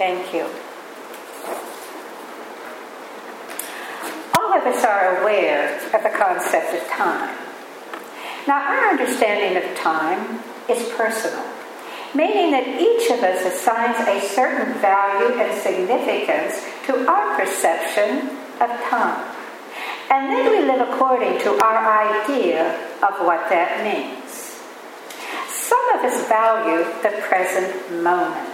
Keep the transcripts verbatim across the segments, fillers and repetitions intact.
Thank you. All of us are aware of the concept of time. Now, our understanding of time is personal, meaning that each of us assigns a certain value and significance to our perception of time. And then we live according to our idea of what that means. Some of us value the present moment,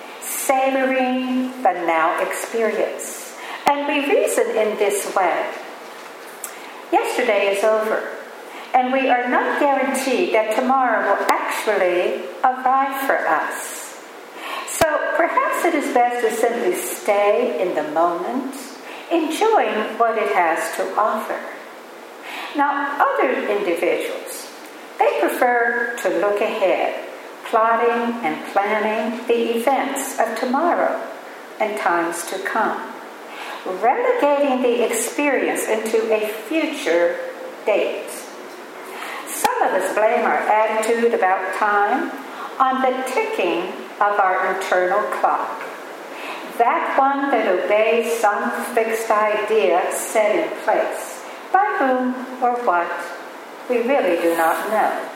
savoring the now experience. And we reason in this way. Yesterday is over, and we are not guaranteed that tomorrow will actually arrive for us. So perhaps it is best to simply stay in the moment, enjoying what it has to offer. Now, other individuals, they prefer to look ahead, plotting and planning the events of tomorrow and times to come, relegating the experience into a future date. Some of us blame our attitude about time on the ticking of our internal clock, that one that obeys some fixed idea set in place, by whom or what we really do not know.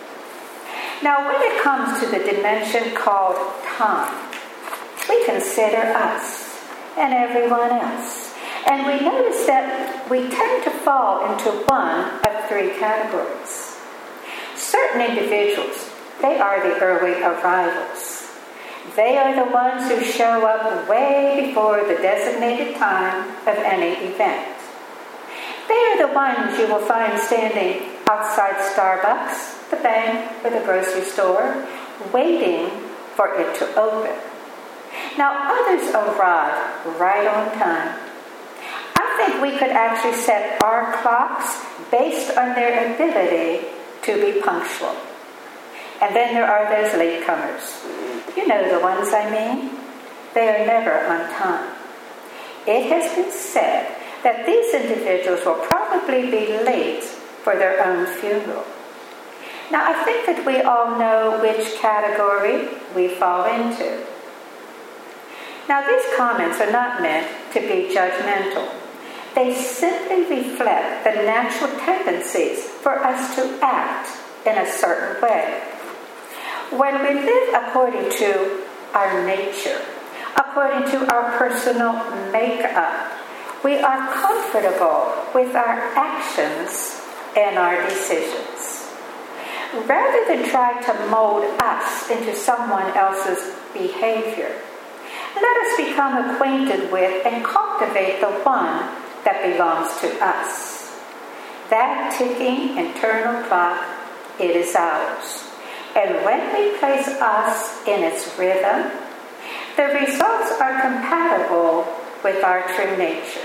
Now, when it comes to the dimension called time, we consider us and everyone else. And we notice that we tend to fall into one of three categories. Certain individuals, they are the early arrivals. They are the ones who show up way before the designated time of any event. They are the ones you will find standing outside Starbucks, the bank, or the grocery store, waiting for it to open. Now, others arrive right on time. I think we could actually set our clocks based on their ability to be punctual. And then there are those latecomers. You know the ones I mean. They are never on time. It has been said that these individuals will probably be late for their own funeral. Now, I think that we all know which category we fall into. Now, these comments are not meant to be judgmental. They simply reflect the natural tendencies for us to act in a certain way. When we live according to our nature, according to our personal makeup, we are comfortable with our actions and our decisions. Rather than try to mold us into someone else's behavior, let us become acquainted with and cultivate the one that belongs to us. That ticking internal clock, it is ours. And when we place us in its rhythm, the results are compatible with our true nature.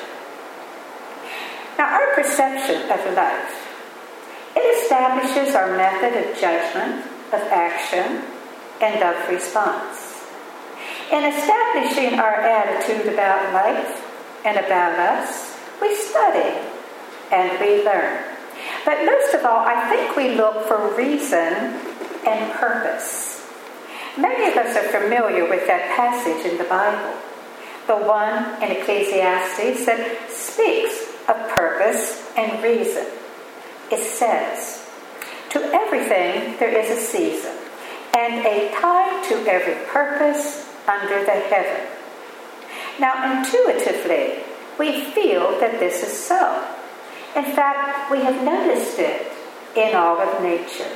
Now, our perception of life, it establishes our method of judgment, of action, and of response. In establishing our attitude about life and about us, we study and we learn. But most of all, I think we look for reason and purpose. Many of us are familiar with that passage in the Bible, the one in Ecclesiastes that speaks of purpose and reason. It says, "To everything there is a season, and a time to every purpose under the heaven." Now, intuitively, we feel that this is so. In fact, we have noticed it in all of nature.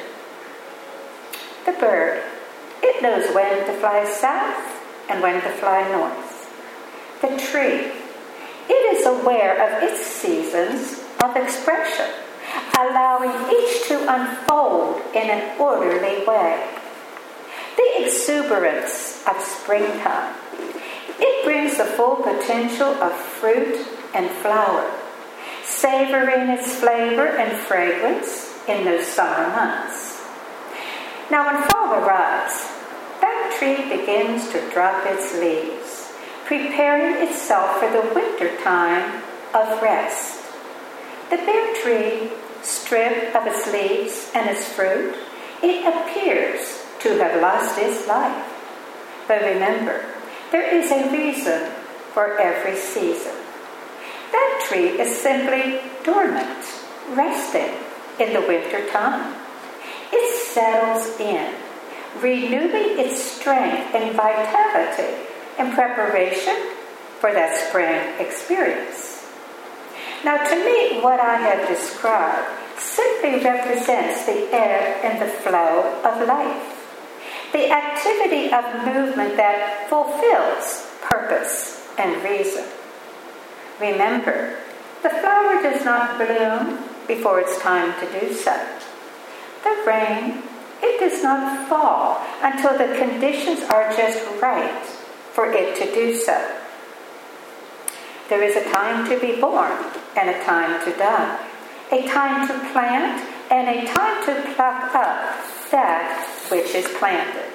The bird, it knows when to fly south and when to fly north. The tree, it is aware of its seasons of expression, allowing each to unfold in an orderly way. The exuberance of springtime, it brings the full potential of fruit and flower, savoring its flavor and fragrance in those summer months. Now, when fall arrives, that tree begins to drop its leaves, preparing itself for the winter time of rest. The bare tree, stripped of its leaves and its fruit, it appears to have lost its life. But remember, There is a reason for every season. That tree is simply dormant, resting in the winter time. It settles in, renewing its strength and vitality in preparation for that spring experience. Now, to me, what I have described simply represents the ebb and the flow of life, the activity of movement that fulfills purpose and reason. Remember, the flower does not bloom before it's time to do so. The rain, it does not fall until the conditions are just right for it to do so. There is a time to be born and a time to die, a time to plant and a time to pluck up that which is planted.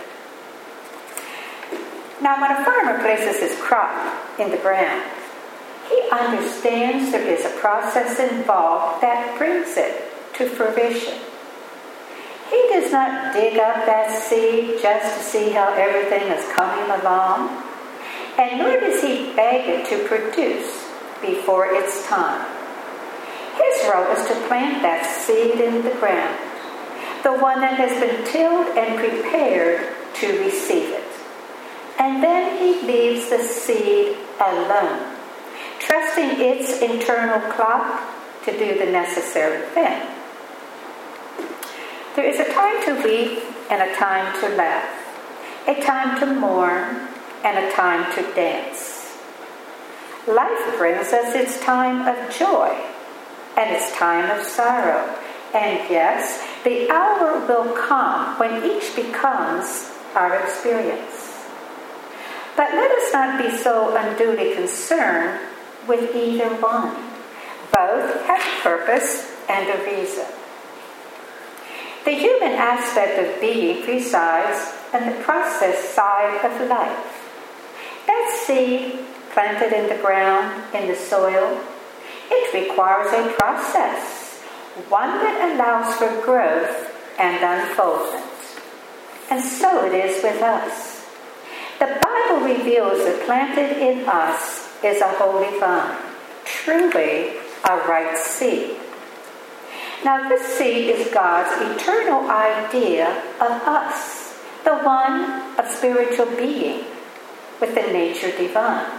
Now, when a farmer places his crop in the ground, he understands there is a process involved that brings it to fruition. He does not dig up that seed just to see how everything is coming along, and nor does he beg it to produce before its time. His role is to plant that seed in the ground, the one that has been tilled and prepared to receive it. And then he leaves the seed alone, trusting its internal clock to do the necessary thing. There is a time to weep and a time to laugh, a time to mourn and a time to dance. Life brings us its time of joy and its time of sorrow. And yes, the hour will come when each becomes our experience. But let us not be so unduly concerned with either one. Both have a purpose and a reason. The human aspect of being resides in the process side of life. That seed planted in the ground, in the soil, it requires a process, one that allows for growth and unfoldment. And so it is with us. The Bible reveals that planted in us is a holy vine, truly a right seed. Now, this seed is God's eternal idea of us, the one of spiritual being with the nature divine.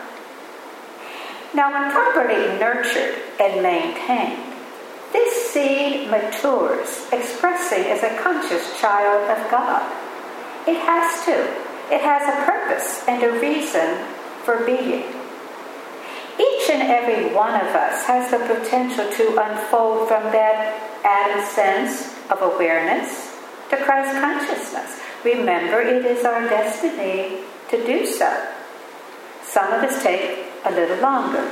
Now, when properly nurtured and maintained, this seed matures, expressing as a conscious child of God. It has to. It has a purpose and a reason for being. Each and every one of us has the potential to unfold from that added sense of awareness to Christ consciousness. Remember, it is our destiny to do so. Some of us take a little longer.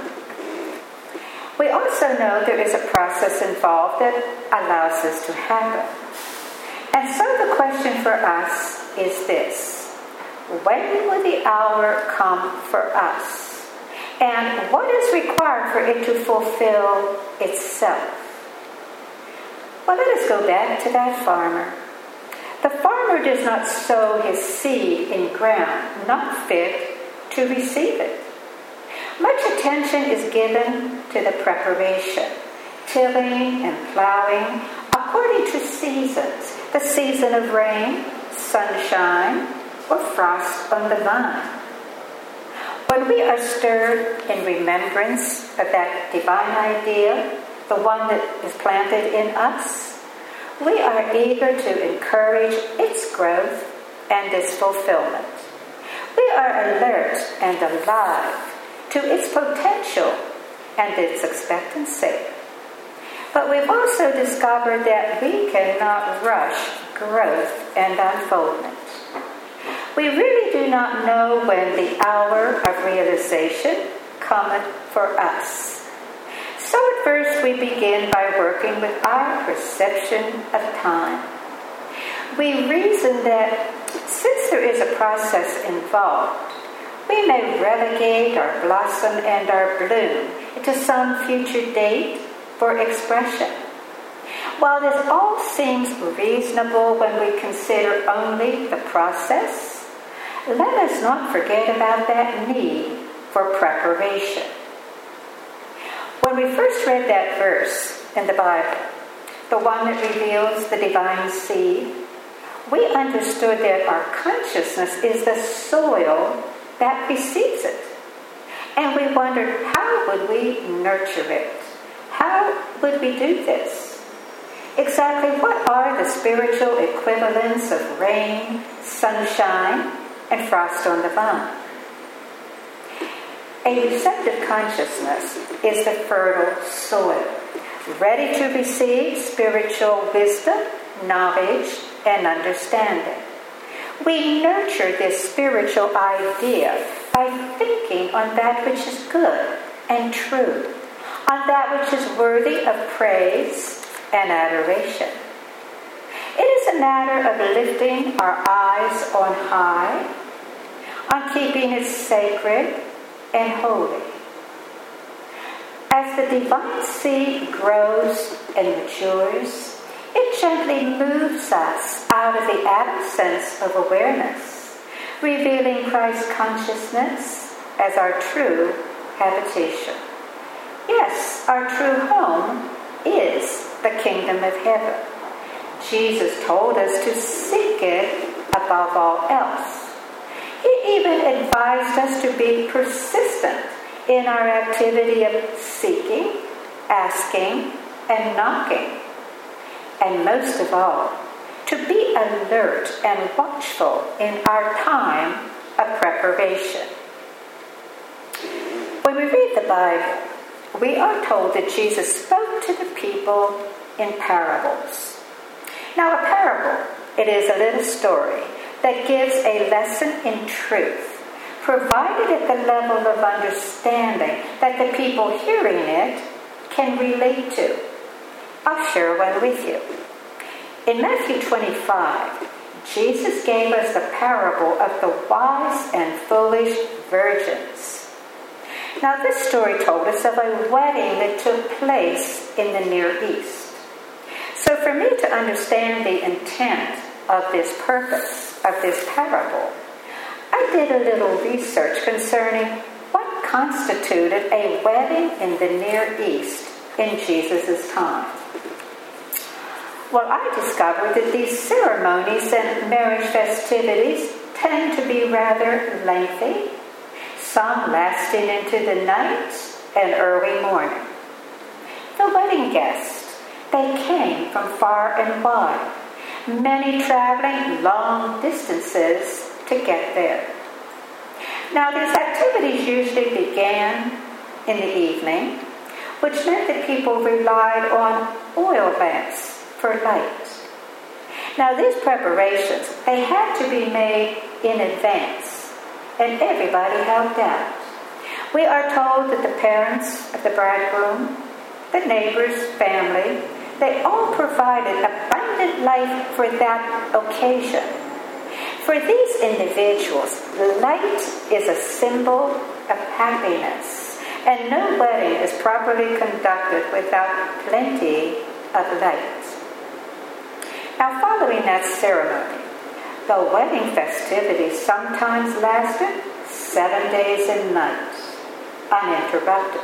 We also know there is a process involved that allows this to happen. And so the question for us is this: when will the hour come for us? And what is required for it to fulfill itself? Well, let us go back to that farmer. The farmer does not sow his seed in ground not fit to receive it. Much attention is given to the preparation, tilling and plowing according to seasons, the season of rain, sunshine, or frost on the vine. When we are stirred in remembrance of that divine idea, the one that is planted in us, we are eager to encourage its growth and its fulfillment. We are alert and alive to its potential and its expectancy. But we've also discovered that we cannot rush growth and unfoldment. We really do not know when the hour of realization cometh for us. So at first we begin by working with our perception of time. We reason that since there is a process involved, we may relegate our blossom and our bloom into some future date for expression. While this all seems reasonable when we consider only the process, let us not forget about that need for preparation. When we first read that verse in the Bible, the one that reveals the divine seed, we understood that our consciousness is the soil that receives it. And we wondered, how would we nurture it? How would we do this? Exactly what are the spiritual equivalents of rain, sunshine, and frost on the vine? A receptive consciousness is the fertile soil, ready to receive spiritual wisdom, knowledge, and understanding. We nurture this spiritual idea by thinking on that which is good and true, on that which is worthy of praise and adoration. It is a matter of lifting our eyes on high, on keeping it sacred and holy. As the divine seed grows and matures, it gently moves us out of the absence of awareness, revealing Christ's consciousness as our true habitation. Yes, our true home is the kingdom of heaven. Jesus told us to seek it above all else. He even advised us to be persistent in our activity of seeking, asking, and knocking. And most of all, to be alert and watchful in our time of preparation. When we read the Bible, we are told that Jesus spoke to the people in parables. Now, a parable, it is a little story that gives a lesson in truth, provided at the level of understanding that the people hearing it can relate to. I'll share one with you. In Matthew twenty-five, Jesus gave us the parable of the wise and foolish virgins. Now, this story told us of a wedding that took place in the Near East. So for me to understand the intent of this purpose, of this parable, I did a little research concerning what constituted a wedding in the Near East in Jesus' time. Well, I discovered that these ceremonies and marriage festivities tend to be rather lengthy, some lasting into the night and early morning. The wedding guests, they came from far and wide, many traveling long distances to get there. Now, these activities usually began in the evening, which meant that people relied on oil lamps for light. Now, these preparations, they had to be made in advance, and everybody helped out. We are told that the parents of the bridegroom, the neighbors, family, they all provided abundant light for that occasion. For these individuals, light is a symbol of happiness, and no wedding is properly conducted without plenty of light. Now, following that ceremony, the wedding festivities sometimes lasted seven days and nights, uninterrupted.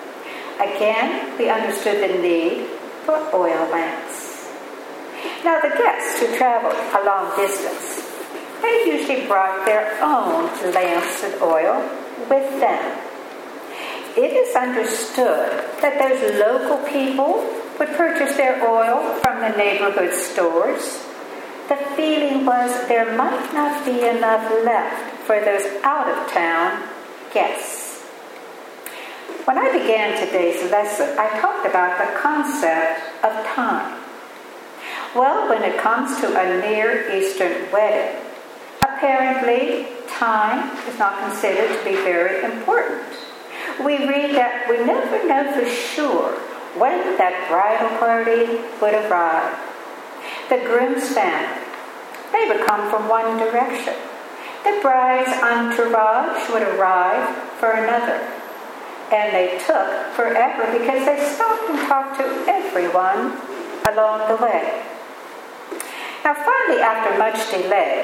Again, we understood the need for oil lamps. Now, the guests who traveled a long distance, they usually brought their own lamps and oil with them. It is understood that those local people would purchase their oil from the neighborhood stores. The feeling was there might not be enough left for those out-of-town guests. When I began today's lesson, I talked about the concept of time. Well, when it comes to a Near Eastern wedding, apparently time is not considered to be very important. We read that we never know for sure when that bridal party would arrive. The groom's family, they would come from one direction. The bride's entourage would arrive for another. And they took forever because they stopped and talked to everyone along the way. Now, finally, after much delay,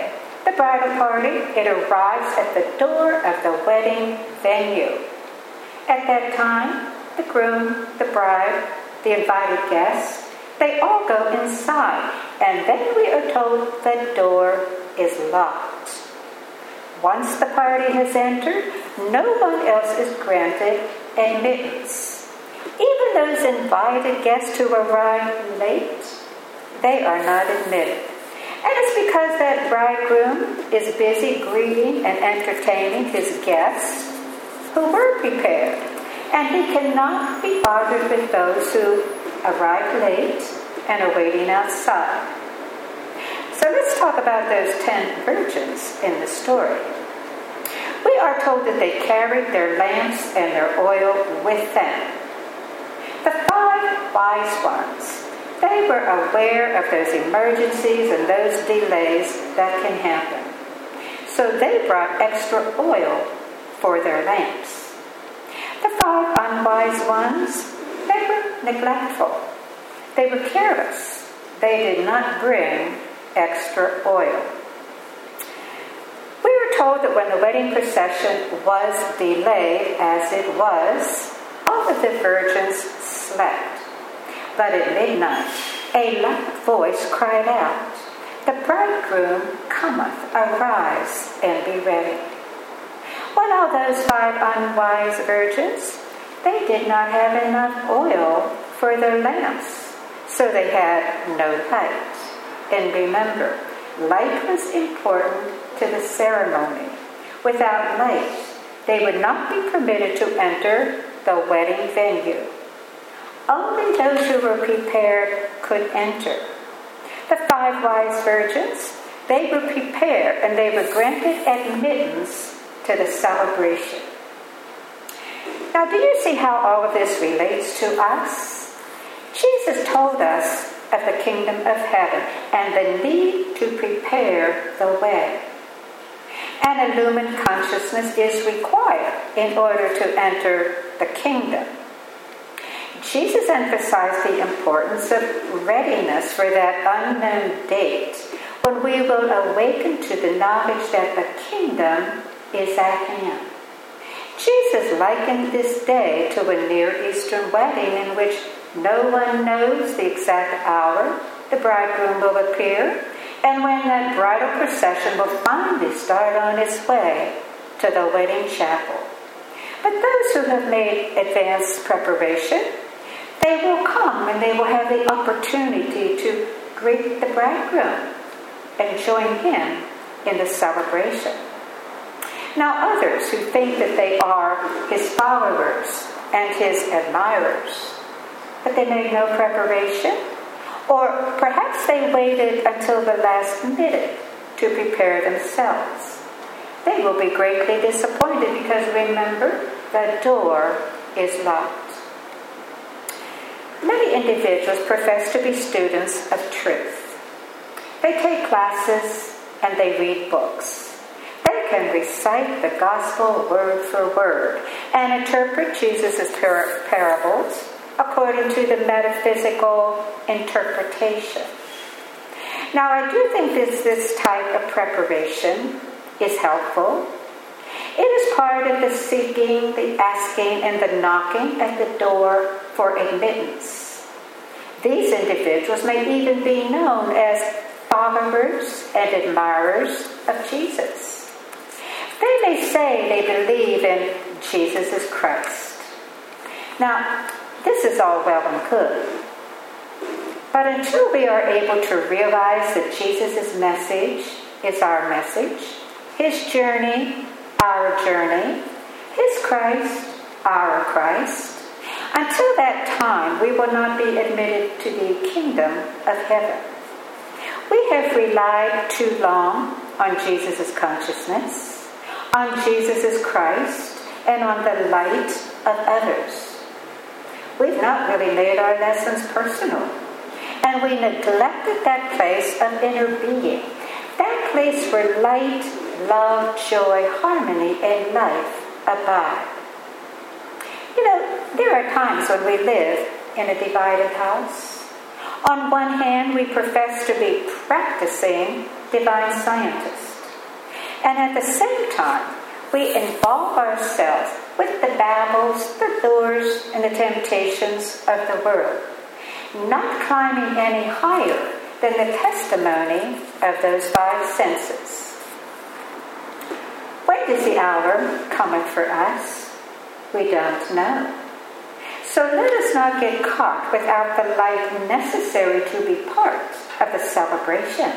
the bridal party, it arrives at the door of the wedding venue. At that time, the groom, the bride, the invited guests, they all go inside, and then we are told the door is locked. Once the party has entered, no one else is granted admittance. Even those invited guests who arrive late, they are not admitted. And it's because that bridegroom is busy greeting and entertaining his guests who were prepared, and he cannot be bothered with those who arrived late and are waiting outside. So let's talk about those ten virgins in the story. We are told that they carried their lamps and their oil with them. The five wise ones, they were aware of those emergencies and those delays that can happen. So they brought extra oil for their lamps. The five unwise ones, they were neglectful. They were careless. They did not bring extra oil. We were told that when the wedding procession was delayed, as it was, all of the virgins slept. But at midnight, a loud voice cried out, "The bridegroom cometh, arise and be ready." Well, all those five unwise virgins, they did not have enough oil for their lamps, so they had no light. And remember, light was important to the ceremony. Without light, they would not be permitted to enter the wedding venue. Only those who were prepared could enter. The five wise virgins, they were prepared and they were granted admittance to the celebration. Now, do you see how all of this relates to us? Jesus told us of the kingdom of heaven and the need to prepare the way. An illumined consciousness is required in order to enter the kingdom. Jesus emphasized the importance of readiness for that unknown date when we will awaken to the knowledge that the kingdom is at hand. Jesus likened this day to a Near Eastern wedding in which no one knows the exact hour the bridegroom will appear and when that bridal procession will finally start on its way to the wedding chapel. But those who have made advanced preparation, they will come and they will have the opportunity to greet the bridegroom and join him in the celebration. Now others who think that they are his followers and his admirers, but they made no preparation, or perhaps they waited until the last minute to prepare themselves. They will be greatly disappointed because remember, the door is locked. Many individuals profess to be students of truth. They take classes and they read books. They can recite the gospel word for word and interpret Jesus' par- parables according to the metaphysical interpretation. Now, I do think this, this type of preparation is helpful. It is part of the seeking, the asking, and the knocking at the door for admittance. These individuals may even be known as followers and admirers of Jesus. They may say they believe in Jesus as Christ. Now, this is all well and good. But until we are able to realize that Jesus' message is our message, his journey, our journey, his Christ, our Christ, until that time we will not be admitted to the kingdom of heaven. We have relied too long on Jesus' consciousness, on Jesus' Christ, and on the light of others. We've not really made our lessons personal, and we neglected that place of inner being, that place where light, love, joy, harmony, and life abide. You know, there are times when we live in a divided house. On one hand, we profess to be practicing divine scientists. And at the same time, we involve ourselves with the babbles, the lures, and the temptations of the world, not climbing any higher than the testimony of those five senses. When does the hour cometh for us? We don't know. So let us not get caught without the light necessary to be part of the celebration.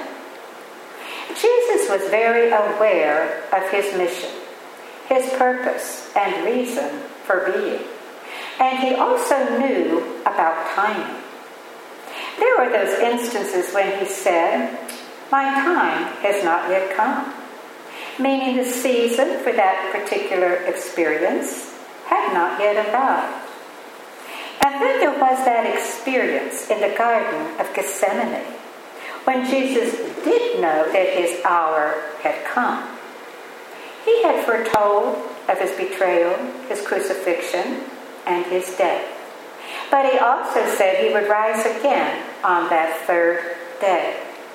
Jesus was very aware of his mission, his purpose and reason for being. And he also knew about timing. There were those instances when he said, "My time has not yet come," meaning the season for that particular experience had not yet arrived. And then there was that experience in the Garden of Gethsemane, when Jesus did know that his hour had come. He had foretold of his betrayal, his crucifixion, and his death. But he also said he would rise again on that third day.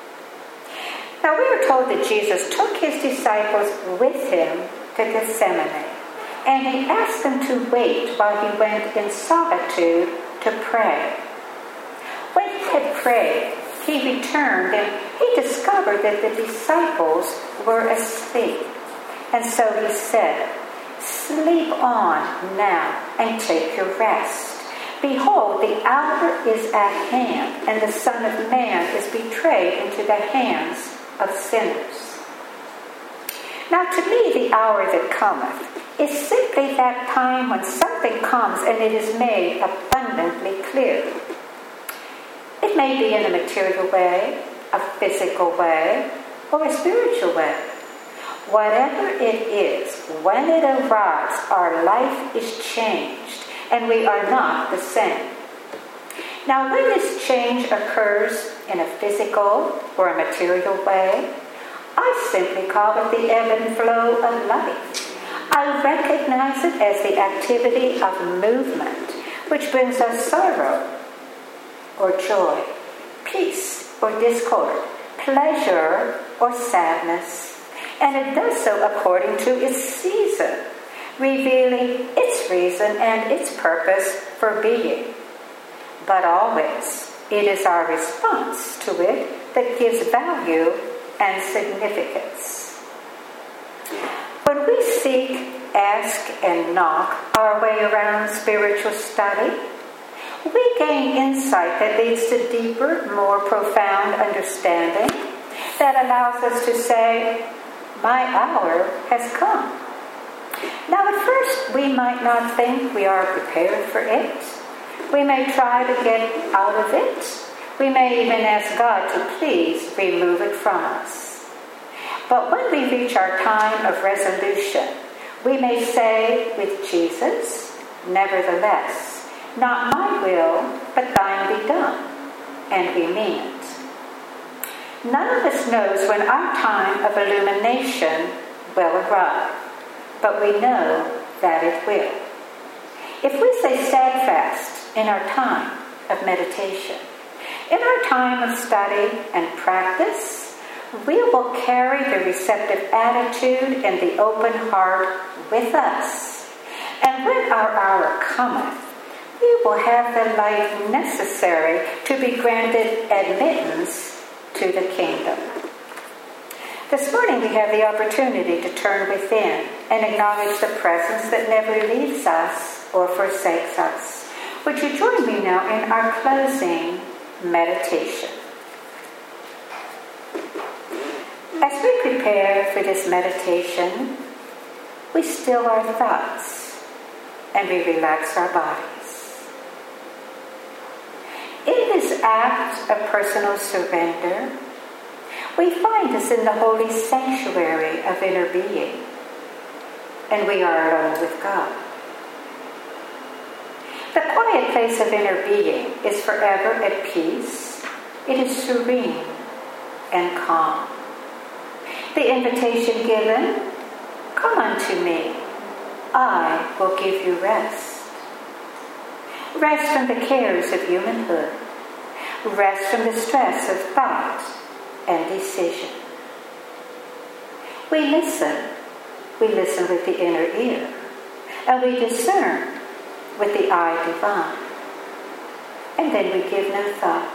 Now we are told that Jesus took his disciples with him to Gethsemane, and he asked them to wait while he went in solitude to pray. When he had prayed, he returned and he discovered that the disciples were asleep. And so he said, "Sleep on now and take your rest. Behold, the hour is at hand, and the Son of Man is betrayed into the hands of sinners." Now to me, the hour that cometh is simply that time when something comes and it is made abundantly clear. It may be in a material way, a physical way, or a spiritual way. Whatever it is, when it arrives, our life is changed, and we are not the same. Now, when this change occurs in a physical or a material way, I simply call it the ebb and flow of life. I recognize it as the activity of movement, which brings us sorrow or joy, peace or discord, pleasure or sadness. And it does so according to its season, revealing its reason and its purpose for being. But always, it is our response to it that gives value and significance. When we seek, ask, and knock our way around spiritual study, we gain insight that leads to deeper, more profound understanding that allows us to say, "My hour has come." Now, at first, we might not think we are prepared for it. We may try to get out of it. We may even ask God to please remove it from us. But when we reach our time of resolution, we may say with Jesus, "Nevertheless, not my will, but thine be done." And we mean it. None of us knows when our time of illumination will arrive, but we know that it will. If we stay steadfast in our time of meditation, in our time of study and practice, we will carry the receptive attitude and the open heart with us. And when our hour cometh, we will have the light necessary to be granted admittance to the kingdom. This morning we have the opportunity to turn within and acknowledge the presence that never leaves us or forsakes us. Would you join me now in our closing meditation? As we prepare for this meditation, we still our thoughts and we relax our bodies. In this act of personal surrender, we find us in the holy sanctuary of inner being, and we are alone with God. The quiet place of inner being is forever at peace. It is serene and calm. The invitation given, "Come unto me, I will give you rest." Rest from the cares of humanhood. Rest from the stress of thought and decision. We listen. We listen with the inner ear. And we discern with the eye divine. And then we give no thought.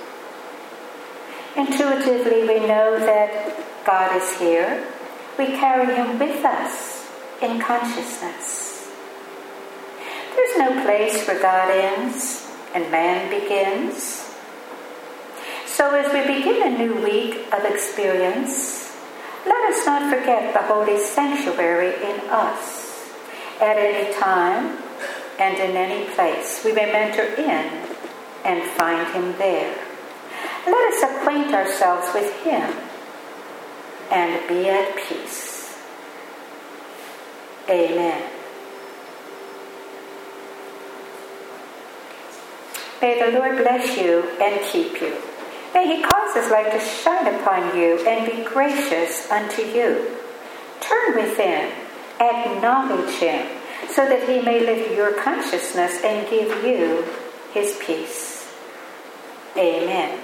Intuitively we know that God is here. We carry him with us in consciousness. There's no place where God ends and man begins. So as we begin a new week of experience, let us not forget the holy sanctuary in us. At any time and in any place, we may enter in and find him there. Let us acquaint ourselves with him and be at peace. Amen. May the Lord bless you and keep you. May he cause his light to shine upon you and be gracious unto you. Turn within, acknowledge him, so that he may lift your consciousness and give you his peace. Amen.